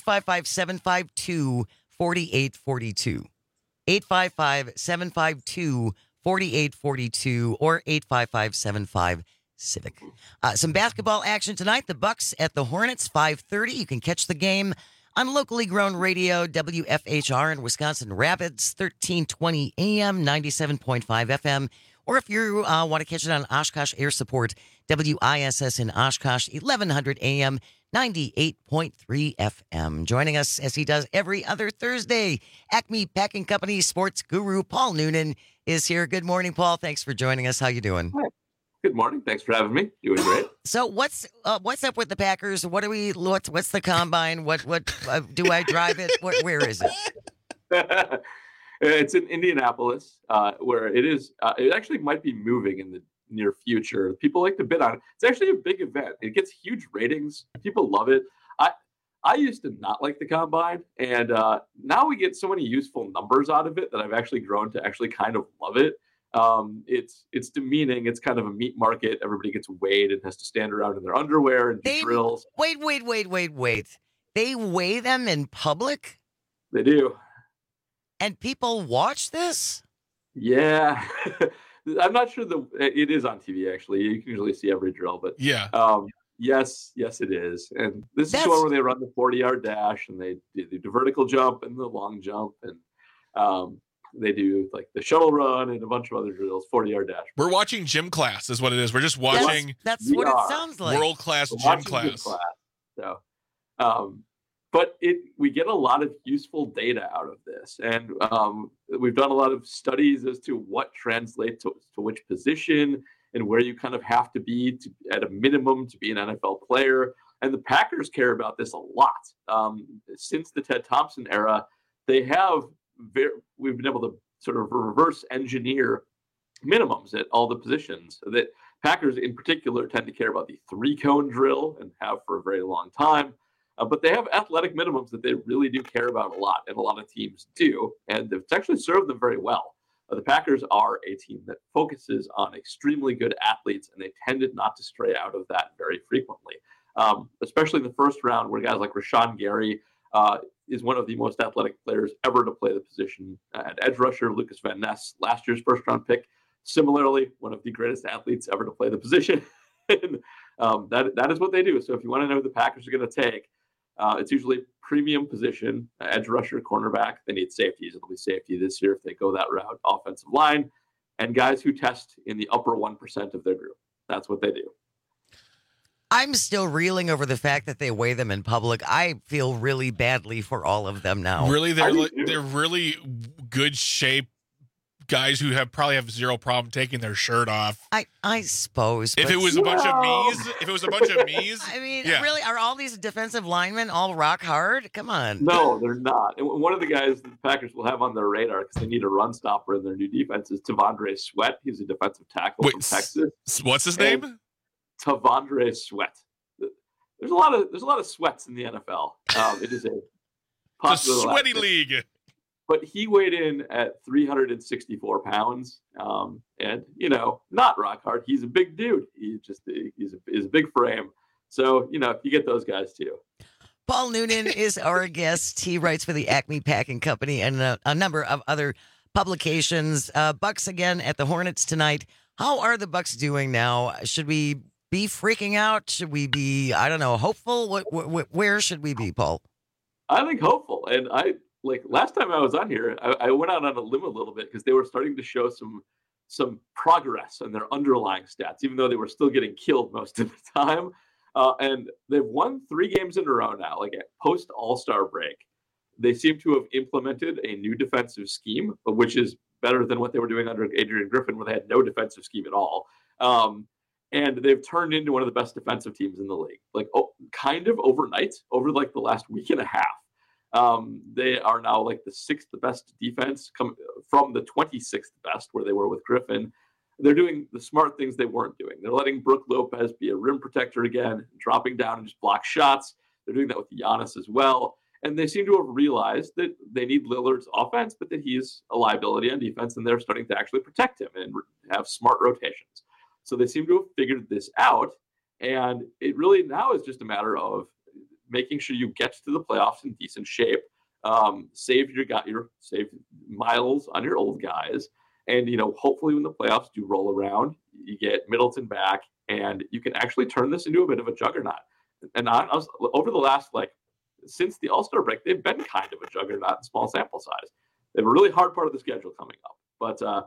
855-752-4842. 855-752-4842 or 855-75-CIVIC. Some basketball action tonight. The Bucks at the Hornets, 5:30. You can catch the game on locally grown radio, WFHR in Wisconsin Rapids, 1320 AM, 97.5 FM. Or if you want to catch it on Oshkosh Air Support, WISS in Oshkosh, 1100 AM, 98.3 FM. Joining us as he does every other Thursday, Acme Packing Company sports guru Paul Noonan is here. Good morning, Paul. Thanks for joining us. How you doing? Hi. Good morning. Thanks for having me. Doing great. So what's up with the Packers? What's the combine? What do I drive it? Where is it? It's in Indianapolis, where it is. It actually might be moving in the near future. People like to bid on it. It's actually a big event. It gets huge ratings. People love it. I used to not like the combine, and now we get so many useful numbers out of it that I've actually grown to actually kind of love it. It's demeaning. It's kind of a meat market. Everybody gets weighed and has to stand around in their underwear and do drills. Wait. They weigh them in public? They do. And people watch this? Yeah. I'm not sure it is on TV, actually. You can usually see every drill, but yeah. Yes, it is. And this is the one where they run the 40-yard dash, and they do the vertical jump and the long jump, and they do like the shuttle run and a bunch of other drills, 40-yard dash. We're watching gym class is what it is. We're just watching. That's what it sounds like. World-class gym class. So, but we get a lot of useful data out of this. And we've done a lot of studies as to what translates to which position and where you kind of have to be at a minimum to be an NFL player. And the Packers care about this a lot. Since the Ted Thompson era, we've been able to sort of reverse engineer minimums at all the positions. That Packers in particular tend to care about the 3-cone drill and have for a very long time. But they have athletic minimums that they really do care about a lot, and a lot of teams do, and it's actually served them very well. The Packers are a team that focuses on extremely good athletes, and they tended not to stray out of that very frequently, especially in the first round where guys like Rashawn Gary is one of the most athletic players ever to play the position at edge rusher. Lucas Van Ness, last year's first-round pick, similarly one of the greatest athletes ever to play the position. And that is what they do. So if you want to know who the Packers are going to take, it's usually premium position, edge rusher, cornerback. They need safeties. It'll be safety this year if they go that route. Offensive line, and guys who test in the upper 1% of their group. That's what they do. I'm still reeling over the fact that they weigh them in public. I feel really badly for all of them now. Really, they're really good shape guys who probably have zero problem taking their shirt off. I suppose. If it was a bunch of me's, I mean, yeah. Really, are all these defensive linemen all rock hard? Come on. No, they're not. And one of the guys the Packers will have on their radar because they need a run stopper in their new defense is Tavondre Sweat. He's a defensive tackle from Texas. What's his name? Tavondre Sweat. There's a lot of sweats in the NFL. It is a sweaty league. But he weighed in at 364 pounds, and not rock hard. He's a big dude. He's a big frame. So you get those guys too. Paul Noonan is our guest. He writes for the Acme Packing Company and a number of other publications. Bucks again at the Hornets tonight. How are the Bucks doing now? Should we be freaking out? Should we be, hopeful? Where should we be, Paul? I think hopeful, and last time I was on here, I went out on a limb a little bit because they were starting to show some progress on their underlying stats, even though they were still getting killed most of the time. And they've won 3 games in a row now, like at post All-Star break. They seem to have implemented a new defensive scheme, which is better than what they were doing under Adrian Griffin, where they had no defensive scheme at all. And they've turned into one of the best defensive teams in the league, like kind of overnight, over like the last week and a half. They are now like the 6th best defense from the 26th best, where they were with Griffin. They're doing the smart things they weren't doing. They're letting Brook Lopez be a rim protector again, dropping down and just block shots. They're doing that with Giannis as well. And they seem to have realized that they need Lillard's offense, but that he's a liability on defense, and they're starting to actually protect him and have smart rotations. So they seem to have figured this out, and it really now is just a matter of making sure you get to the playoffs in decent shape, save miles on your old guys, and hopefully when the playoffs do roll around, you get Middleton back, and you can actually turn this into a bit of a juggernaut. And over the last since the All-Star break, they've been kind of a juggernaut in small sample size. They have a really hard part of the schedule coming up, but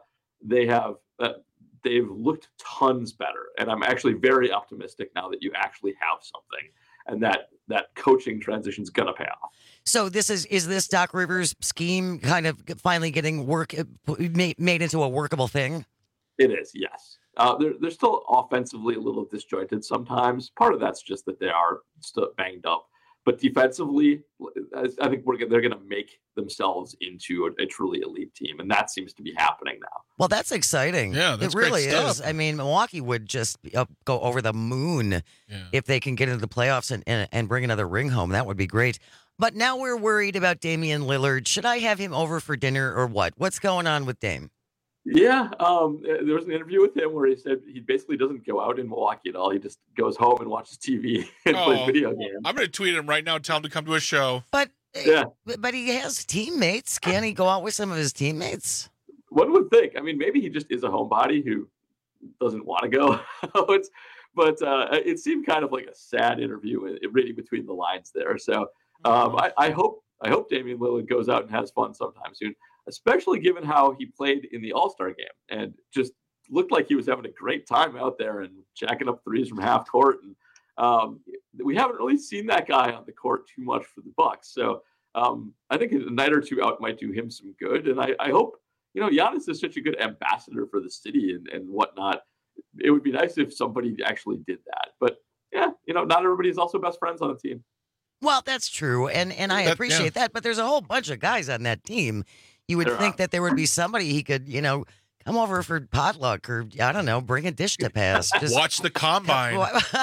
they've looked tons better. And I'm actually very optimistic now that you actually have something, and that coaching transition is going to pay off. So is this Doc Rivers scheme kind of finally getting made into a workable thing? It is, yes. They're still offensively a little disjointed sometimes. Part of that's just that they are still banged up. But defensively, I think they're going to make themselves into a truly elite team, and that seems to be happening now. Well, that's exciting. Yeah, that's it really great is. stuff. I mean, Milwaukee would just go over the moon if they can get into the playoffs and bring another ring home. That would be great. But now we're worried about Damian Lillard. Should I have him over for dinner or what? What's going on with Dame? Yeah, there was an interview with him where he said he basically doesn't go out in Milwaukee at all. He just goes home and watches TV and plays video games. I'm going to tweet him right now, tell him to come to a show. But he has teammates. Can he go out with some of his teammates? One would think. I mean, maybe he just is a homebody who doesn't want to go out. But it seemed kind of like a sad interview, reading between the lines there. So I hope Damian Lillard goes out and has fun sometime soon, especially given how he played in the All-Star game and just looked like he was having a great time out there and jacking up threes from half court. And we haven't really seen that guy on the court too much for the Bucks. So I think a night or two out might do him some good. And I hope, Giannis is such a good ambassador for the city and whatnot. It would be nice if somebody actually did that. But yeah, not everybody is also best friends on the team. Well, that's true. And I appreciate that. But there's a whole bunch of guys on that team. You would think that there would be somebody he could, come over for potluck or, I don't know, bring a dish to pass. Just watch the combine.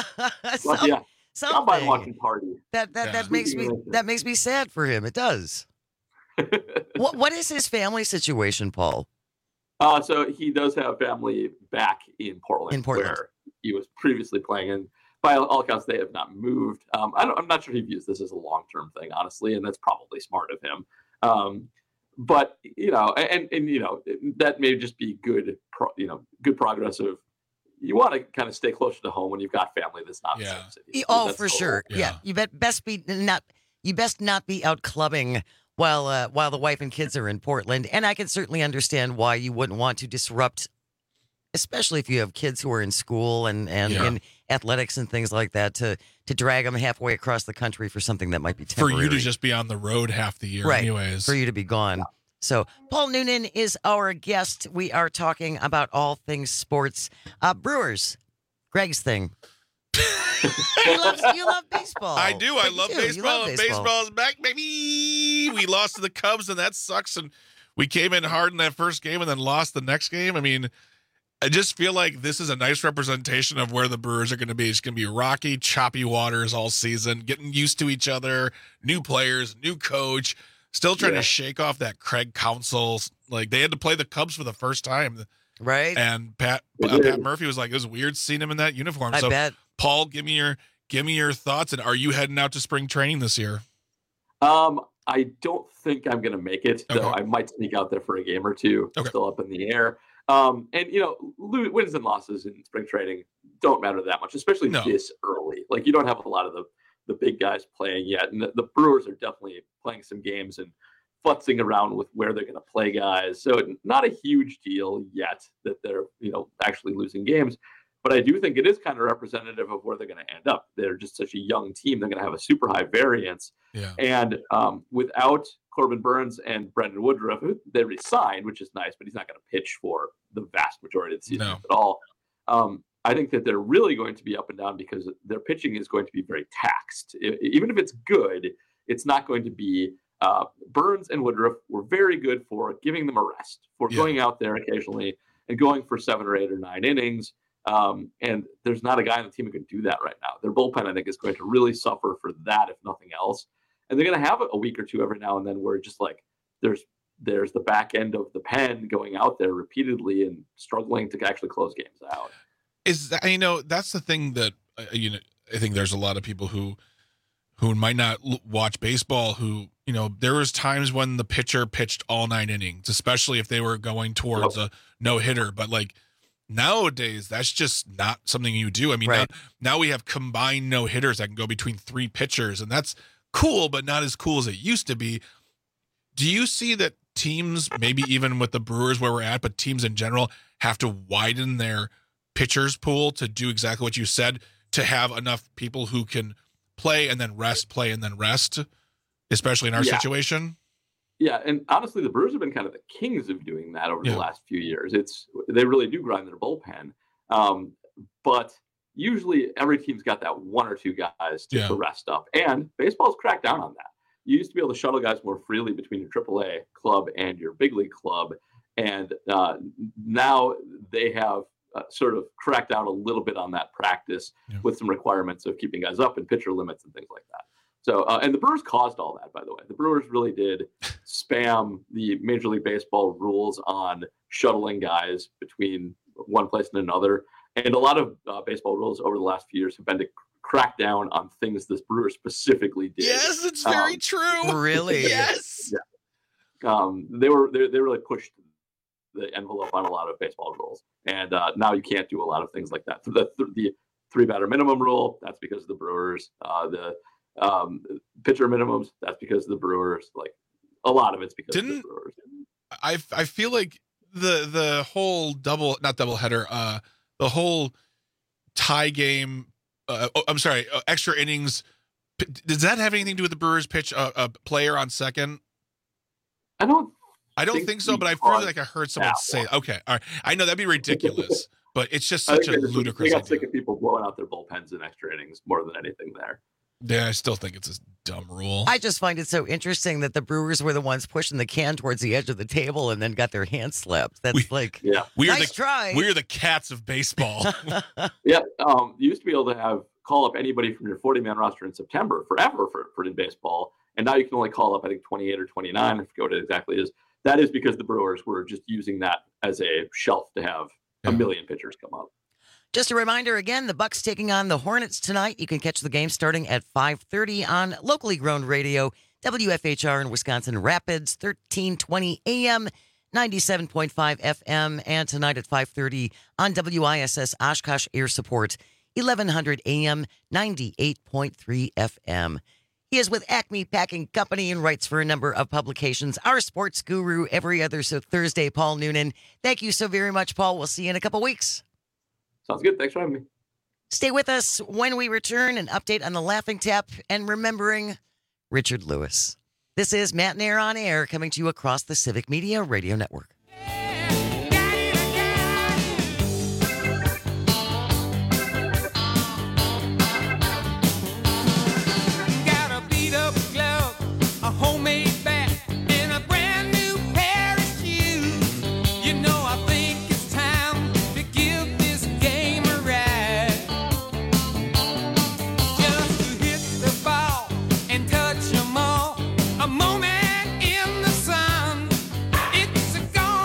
Combine watching party. That makes me sad for him. It does. What is his family situation, Paul? So he does have family back in Portland, where he was previously playing. And by all accounts, they have not moved. I'm not sure he views this as a long-term thing, honestly, and that's probably smart of him. But that may just be good progress of you want to kind of stay closer to home when you've got family that's not in the same city. Oh, for sure. Yeah. You best not be out clubbing while the wife and kids are in Portland. And I can certainly understand why you wouldn't want to disrupt, especially if you have kids who are in school and in athletics and things like that, to drag them halfway across the country for something that might be temporary. For you to just be on the road half the year anyways. For you to be gone. So Paul Noonan is our guest. We are talking about all things sports. Brewers, Greg's thing. You love baseball. I do. I love baseball. Baseball's back, baby. We lost to the Cubs, and that sucks. And we came in hard in that first game and then lost the next game. I mean, I just feel like this is a nice representation of where the Brewers are going to be. It's going to be rocky, choppy waters all season, getting used to each other, new players, new coach, still trying to shake off that Craig Counsell. Like, they had to play the Cubs for the first time. Right. And Pat Murphy was like, it was weird seeing him in that uniform. I bet. Paul, give me your thoughts. And are you heading out to spring training this year? I don't think I'm going to make it, though I might sneak out there for a game or two. Still up in the air. And, wins and losses in spring training don't matter that much, especially this early. Like, you don't have a lot of the big guys playing yet. And the Brewers are definitely playing some games and futzing around with where they're going to play guys. So not a huge deal yet that they're, actually losing games. But I do think it is kind of representative of where they're going to end up. They're just such a young team. They're going to have a super high variance. Yeah. And without Corbin Burns and Brendan Woodruff, who they re-signed, which is nice, but he's not going to pitch for the vast majority of the season at all. I think that they're really going to be up and down because their pitching is going to be very taxed. Even if it's good, it's not going to be. Burns and Woodruff were very good for giving them a rest, for going out there occasionally and going for 7 or 8 or 9 innings. And there's not a guy on the team who can do that right now. Their bullpen, I think, is going to really suffer for that, if nothing else. And they're going to have a week or two every now and then where just like there's the back end of the pen going out there repeatedly and struggling to actually close games out. Is that, that's the thing that I think there's a lot of people who might not watch baseball who there was times when the pitcher pitched all 9 innings, especially if they were going towards a no-hitter. But like nowadays, that's just not something you do. I mean, now we have combined no-hitters that can go between 3 pitchers, and that's cool, but not as cool as it used to be. Do you see that teams, maybe even with the Brewers where we're at, but teams in general have to widen their pitchers pool to do exactly what you said, to have enough people who can play and then rest, play and then rest, especially in our situation? Yeah, and honestly, the Brewers have been kind of the kings of doing that over the last few years. They really do grind their bullpen. But usually every team's got that 1 or 2 guys to rest up. And baseball's cracked down on that. You used to be able to shuttle guys more freely between your AAA club and your big league club. And now they have sort of cracked down a little bit on that practice with some requirements of keeping guys up and pitcher limits and things like that. So, and the Brewers caused all that, by the way. The Brewers really did spam the Major League Baseball rules on shuttling guys between one place and another. And a lot of baseball rules over the last few years have been to crack down on things the Brewers specifically did. Yes, it's very true. Really? Yes. Yeah. They really pushed the envelope on a lot of baseball rules. And now you can't do a lot of things like that. The 3-batter minimum rule, that's because of the Brewers. The pitcher minimums, that's because of the Brewers. Like a lot of it's because of the Brewers. I feel like the whole the whole tie game, extra innings, does that have anything to do with the Brewers pitch a player on second? I don't think so, but I feel like I heard someone say, okay, all right. I know that'd be ridiculous, but it's just such a ludicrous idea. They got idea. sick of people blowing out their bullpens in extra innings more than anything there. Yeah, I still think it's a dumb rule. I just find it so interesting that the Brewers were the ones pushing the can towards the edge of the table and then got their hands slapped. That's nice try. We're the cats of baseball. Yeah, you used to be able to call up anybody from your 40-man roster in September forever for in baseball, and now you can only call up, I think, 28 or 29, I forget what it exactly is. That is because the Brewers were just using that as a shelf to have a million pitchers come up. Just a reminder again, the Bucks taking on the Hornets tonight. You can catch the game starting at 5:30 on locally grown radio, WFHR in Wisconsin Rapids, 1320 AM, 97.5 FM, and tonight at 5:30 on WISS Oshkosh Air Support, 1100 AM, 98.3 FM. He is with Acme Packing Company and writes for a number of publications. Our sports guru every other Thursday, Paul Noonan. Thank you so very much, Paul. We'll see you in a couple weeks. Sounds good. Thanks for having me. Stay with us when we return, an update on the Laughing Tap and remembering Richard Lewis. This is Matt Nair on Air, coming to you across the Civic Media Radio Network. A moment in the sun, it's gone.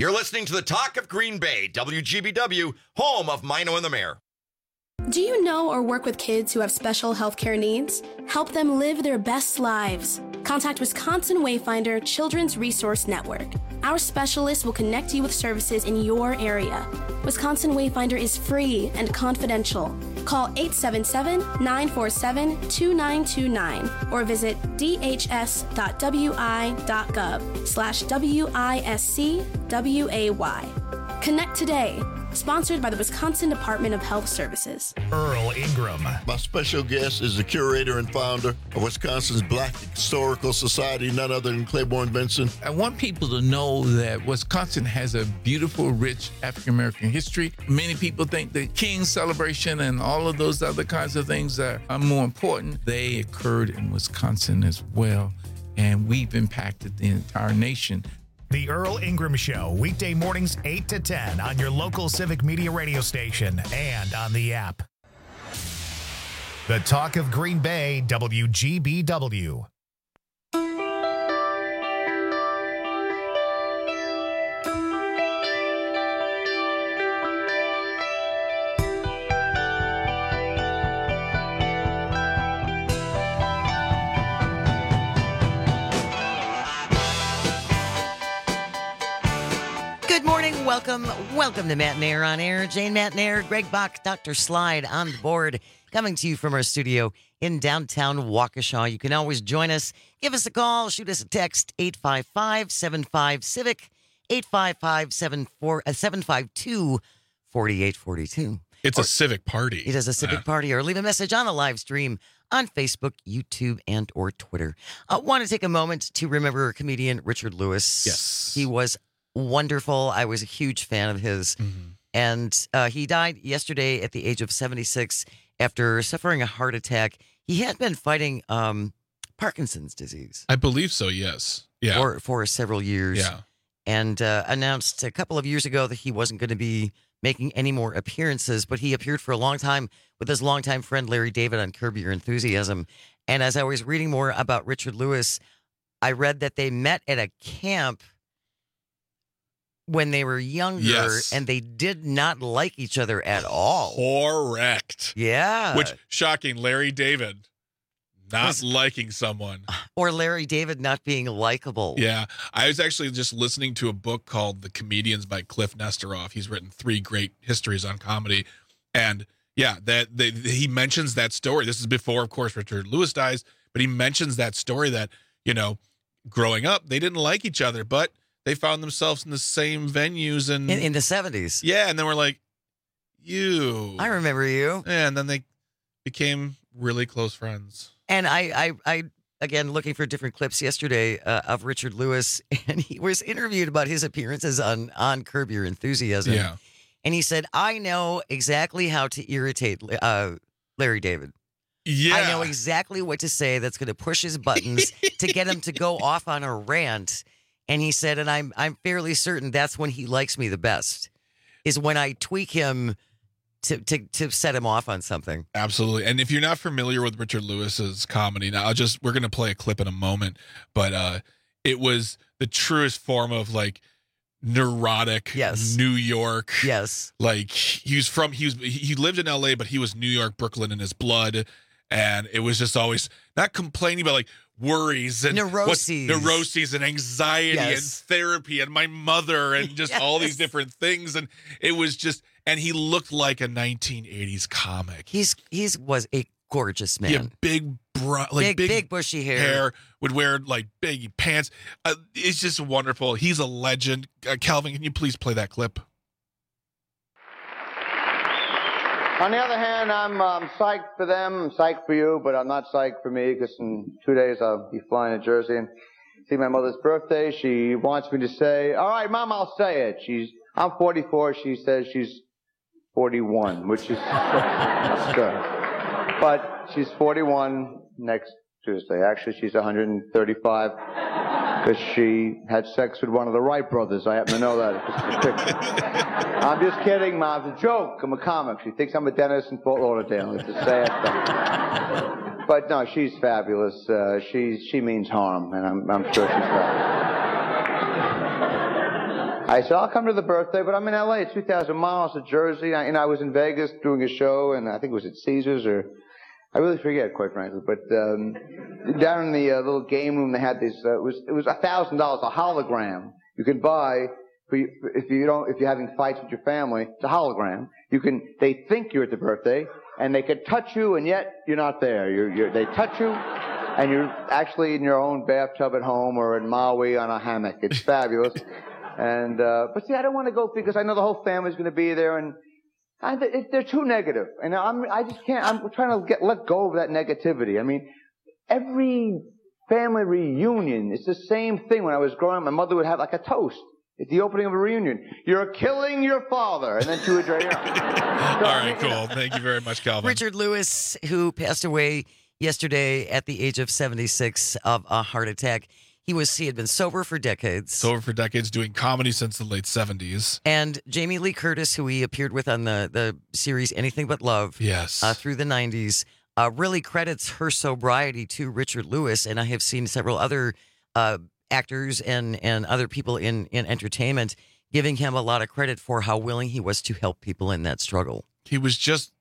You're listening to the Talk of Green Bay, WGBW, home of Mino and the Mayor. Do you know or work with kids who have special healthcare needs? Help them live their best lives. Contact Wisconsin Wayfinder Children's Resource Network. Our specialists will connect you with services in your area. Wisconsin Wayfinder is free and confidential. Call 877-947-2929 or visit dhs.wi.gov/WISCWAY. Connect today. Sponsored by the Wisconsin Department of Health Services. Earl Ingram. My special guest is the curator and founder of Wisconsin's Black Historical Society, none other than Claiborne Benson. I want people to know that Wisconsin has a beautiful, rich African-American history. Many people think the King's celebration and all of those other kinds of things are more important. They occurred in Wisconsin as well, and we've impacted the entire nation. The Earl Ingram Show, weekday mornings 8 to 10 on your local Civic Media radio station and on the app. The Talk of Green Bay, WGBW. Good morning. Welcome to Matt Nair on Air. Jane Matt Nair, Greg Bach, Dr. Slide on the board, coming to you from our studio in downtown Waukesha. You can always join us. Give us a call. Shoot us a text, 855-75-CIVIC, 855-752-4842. It's a civic party. It is a civic party. Or leave a message on the live stream on Facebook, YouTube, and or Twitter. I want to take a moment to remember comedian Richard Lewis. Yes. He was wonderful. I was a huge fan of his. Mm-hmm. And he died yesterday at the age of 76 after suffering a heart attack. He had been fighting Parkinson's disease. I believe so, yes. Yeah. For several years. Yeah. And announced a couple of years ago that he wasn't going to be making any more appearances, but he appeared for a long time with his longtime friend Larry David on Curb Your Enthusiasm. And as I was reading more about Richard Lewis, I read that they met at a camp when they were younger, yes, and they did not like each other at all. Correct. Yeah. Which, shocking, Larry David not liking someone. Or Larry David not being likable. Yeah. I was actually just listening to a book called The Comedians by Cliff Nesteroff. He's written 3 great histories on comedy. And yeah, he mentions that story. This is before, of course, Richard Lewis dies, but he mentions that story that, growing up, they didn't like each other, but they found themselves in the same venues and in the 70s. Yeah, and then we're like, I remember you. And then they became really close friends. And I again, looking for different clips yesterday of Richard Lewis, and he was interviewed about his appearances on Curb Your Enthusiasm. Yeah. And he said, I know exactly how to irritate Larry David. Yeah. I know exactly what to say that's going to push his buttons to get him to go off on a rant. And he said, and I'm fairly certain that's when he likes me the best, is when I tweak him to set him off on something. Absolutely. And if you're not familiar with Richard Lewis's comedy, now we're going to play a clip in a moment, but it was the truest form of like neurotic New York. Yes. Like he lived in LA, but he was New York, Brooklyn in his blood. And it was just always not complaining, but like worries and neuroses and anxiety and therapy and my mother and just all these different things. And it was just, and he looked like a 1980s comic. He was a gorgeous man. Yeah, big bushy hair. Would wear like baggy pants. It's just wonderful. He's a legend. Calvin, can you please play that clip? On the other hand, I'm psyched for them, I'm psyched for you, but I'm not psyched for me because in 2 days I'll be flying to Jersey and see my mother's birthday. She wants me to say, all right, Mom, I'll say it. I'm 44. She says she's 41, which is good. But she's 41 next Tuesday. Actually, she's 135 because she had sex with one of the Wright brothers. I happen to know that. I'm just kidding, Mom. It's a joke. I'm a comic. She thinks I'm a dentist in Fort Lauderdale. It's a sad thing. But no, she's fabulous. She means harm, and I'm sure she's fabulous. I said, I'll come to the birthday, but I'm in L.A. It's 2,000 miles to Jersey. I was in Vegas doing a show, and I think it was at Caesars, or I really forget, quite frankly. But down in the little game room, they had this. It was $1,000, a hologram you could buy if you're having fights with your family. It's a hologram. They think you're at the birthday, and they could touch you, and yet you're not there. They touch you, and you're actually in your own bathtub at home or in Maui on a hammock. It's fabulous. And but see, I don't want to go because I know the whole family's going to be there, and they're too negative. And I just can't. I'm trying to let go of that negativity. I mean, every family reunion, it's the same thing. When I was growing up, my mother would have like a toast at the opening of a reunion. You're killing your father, and then she would drink. All right, cool. Thank you very much, Calvin. Richard Lewis, who passed away yesterday at the age of 76 of a heart attack. He had been sober for decades. Doing comedy since the late 70s. And Jamie Lee Curtis, who he appeared with on the series Anything But Love. Yes. Through the 90s, really credits her sobriety to Richard Lewis. And I have seen several other actors and other people in entertainment giving him a lot of credit for how willing he was to help people in that struggle. He was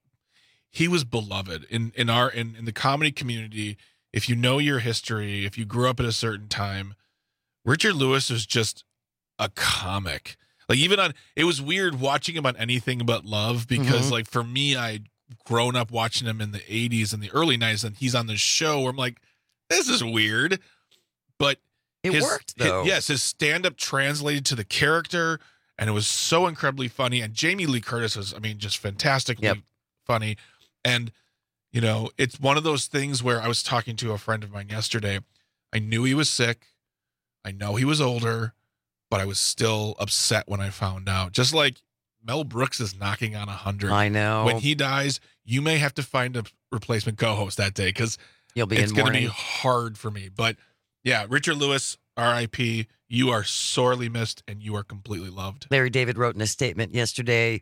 beloved in the comedy community. If you know your history, if you grew up at a certain time, Richard Lewis was just a comic. Like it was weird watching him on Anything But Love because like for me, I'd grown up watching him in the 80s and the early 90s, and he's on this show where I'm like, this is weird. But it worked though. His stand-up translated to the character, and it was so incredibly funny. And Jamie Lee Curtis was, just fantastically funny. And it's one of those things where I was talking to a friend of mine yesterday. I knew he was sick. I know he was older, but I was still upset when I found out. Just like Mel Brooks is knocking on 100. I know. When he dies, you may have to find a replacement co-host that day because it's going to be hard for me. But yeah, Richard Lewis, R.I.P. You are sorely missed, and you are completely loved. Larry David wrote in a statement yesterday,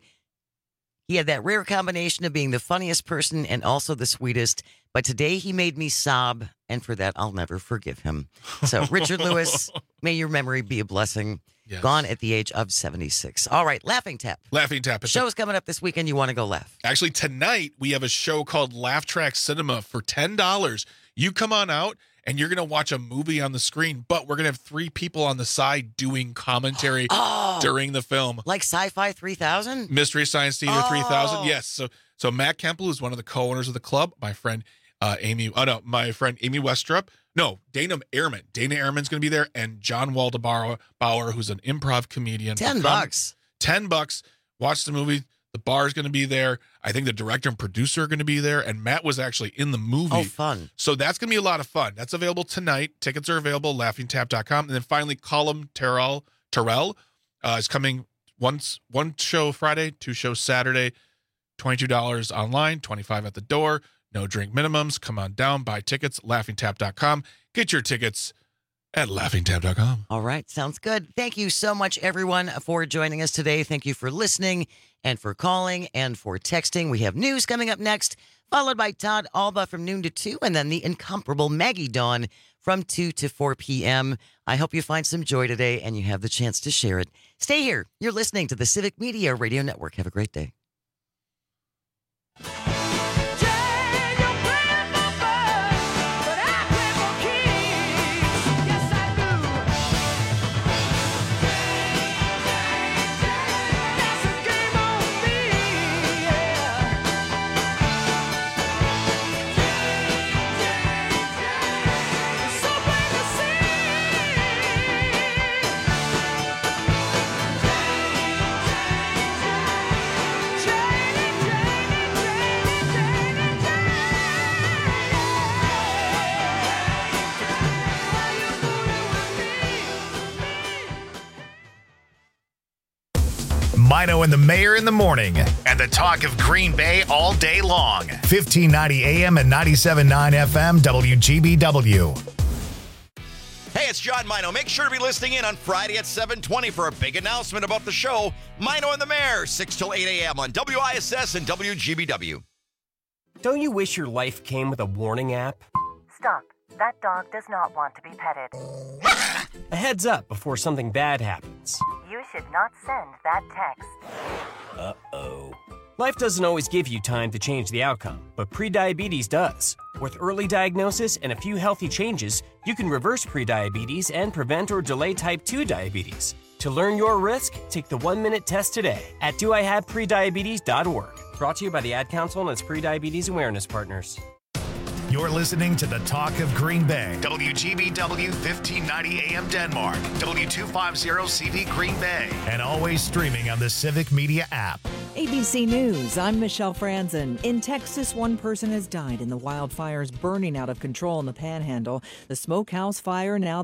he had that rare combination of being the funniest person and also the sweetest. But today he made me sob, and for that, I'll never forgive him. So, Richard Lewis, may your memory be a blessing. Yes. Gone at the age of 76. All right, Laughing Tap. Laughing Tap. Show's coming up this weekend. You want to go laugh? Actually, tonight we have a show called Laugh Track Cinema for $10. You come on out, and you're going to watch a movie on the screen, but we're going to have 3 people on the side doing commentary during the film. Like Sci-Fi 3000? Mystery Science Theater 3000, yes. So Matt Kemple is one of the co-owners of the club. My friend Amy Westrup. No, Dana Ehrman. Dana Ehrman's going to be there, and John Waldebauer, who's an improv comedian. $10. $10. Watch the movie. The bar is going to be there. I think the director and producer are going to be there. And Matt was actually in the movie. Oh, fun. So that's going to be a lot of fun. That's available tonight. Tickets are available, laughingtap.com. And then finally, Colum Terrell is coming one show Friday, 2 shows Saturday, $22 online, $25 at the door. No drink minimums. Come on down, buy tickets, laughingtap.com. Get your tickets at laughingtap.com. All right. Sounds good. Thank you so much, everyone, for joining us today. Thank you for listening and for calling and for texting. We have news coming up next, followed by Todd Alba from noon to 2, and then the incomparable Maggie Dawn from 2 to 4 p.m. I hope you find some joy today and you have the chance to share it. Stay here. You're listening to the Civic Media Radio Network. Have a great day. Mino and the Mayor in the morning, and the talk of Green Bay all day long. 1590 AM and 97.9 FM WGBW. Hey, it's John Mino. Make sure to be listening in on Friday at 7:20 for a big announcement about the show, Mino and the Mayor, 6 till 8 a.m. on WISS and WGBW. Don't you wish your life came with a warning app? Stop. That dog does not want to be petted. A heads up before something bad happens. You should not send that text. Uh-oh. Life doesn't always give you time to change the outcome, but prediabetes does. With early diagnosis and a few healthy changes, you can reverse prediabetes and prevent or delay type 2 diabetes. To learn your risk, take the 1-minute test today at doihaveprediabetes.org. Brought to you by the Ad Council and its prediabetes awareness partners. You're listening to the Talk of Green Bay. WGBW 1590 AM Denmark. W250CV Green Bay. And always streaming on the Civic Media app. ABC News, I'm Michelle Franzen. In Texas, one person has died in the wildfires burning out of control in the Panhandle. The smokehouse fire now